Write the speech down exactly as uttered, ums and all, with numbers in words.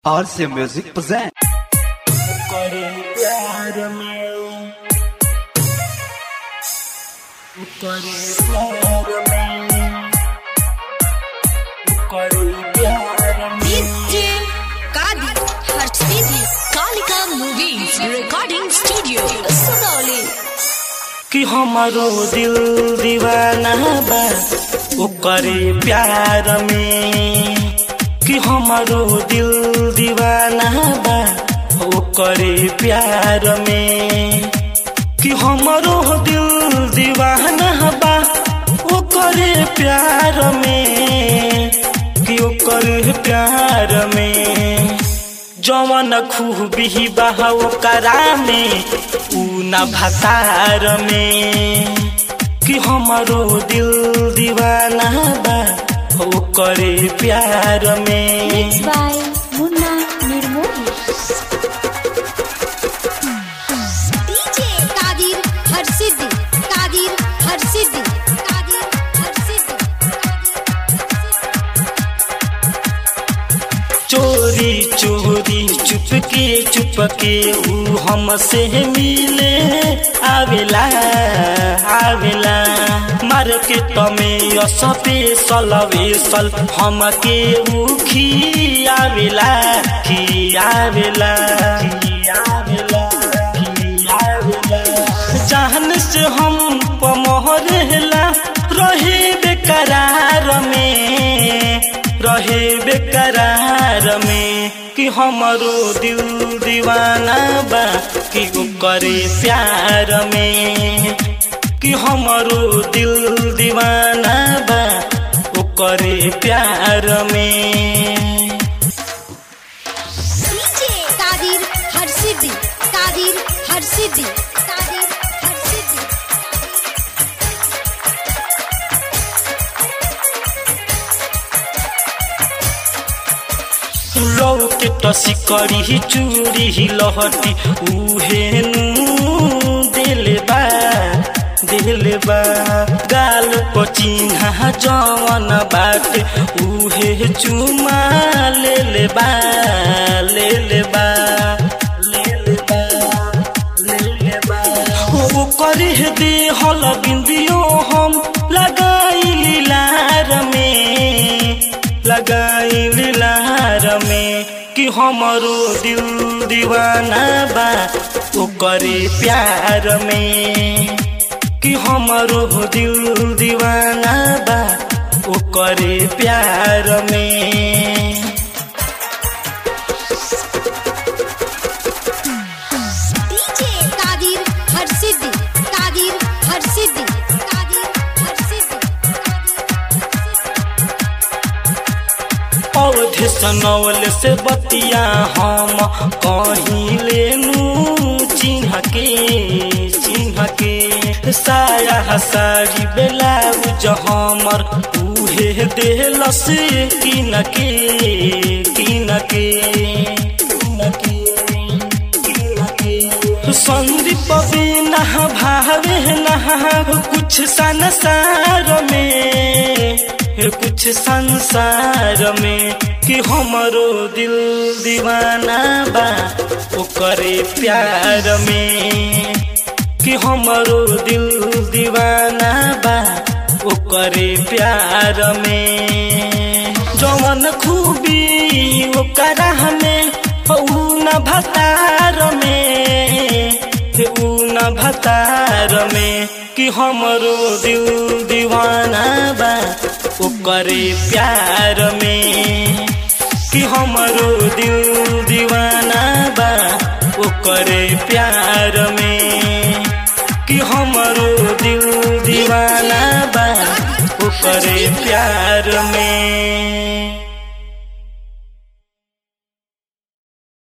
आर से music present करे प्यार में करे प्यार में करे प्यार में DJ Kadir Harshidi Kalika movies recording studio Sunauli कि हमारो दिल दीवाना बा ओ करे प्यार में कि हमारो दिल दीवाना बा ओ करे प्यार में कि हमारो दिल दीवाना बा ओ करे प्यार में कि ओ करे प्यार में जवन खूबी बा ओकरा में उ ना भतार में कि हमारो दिल दीवाना बा ओ करे प्यार में। Mix by Munna Nirmohi DJ Kadir Harshidi Kadir Harshidi Kadir Harshidi चोरी चोरी चुपके चुपके ऊ हमसे मिले आवेला आवेला मार्केट में स्पेशल वेसल हमके ऊ खियावेला खियावेला खियावेला खियावेला जान से हम पमहरेला रहे बेकरार में रहे बेकरार में कि हमारो दिल दीवाना बा कि ओ करे प्यार में कि हमारो दिल दीवाना बा ओ करे प्यार में। डीजे कादिर हर्षिदी कादिर हर्षिदी कादिर हर्षिदी लौके टसी करी चूड़ी लहटी उहेनु दिलबा दिलबा गाल को चिन्हा जवन बाटे उहे चुमा लेलेबा लेलेबा लेलेबा लेलेबा ओ करी दे हल बिंदियो हम लगाई लार में लगाई लार में कि हमारो दिल दीवाना बा ओ करे प्यार में कि हमारो दिल दीवाना बा ओ करे प्यार में। डीजे कादिर हर्षिदी कादिर हर्षिदी कादिर हर्षिदी अवधि सनौल से बतिया हम कहीं लेनू चिन्ह के चिन्ह के साया साड़ी ब्लाउज हमर उहे देल से किन के किन के किन के किन के संदीप बिना भावे नहा कुछ संसार में कुछ संसार में कि हमारो दिल दीवाना बा ओ करे प्यार में कि हमारो दिल दीवाना बा ओ करे प्यार में जवन खूबी ओकरा में ऊ न भतार में ऊ न भतार में कि हमारो दिल दीवाना बा ओ करे प्यार में कि हमारो दिल दीवाना बा ओ करे प्यार में कि हमारो दिल दीवाना बा ओ करे प्यार में।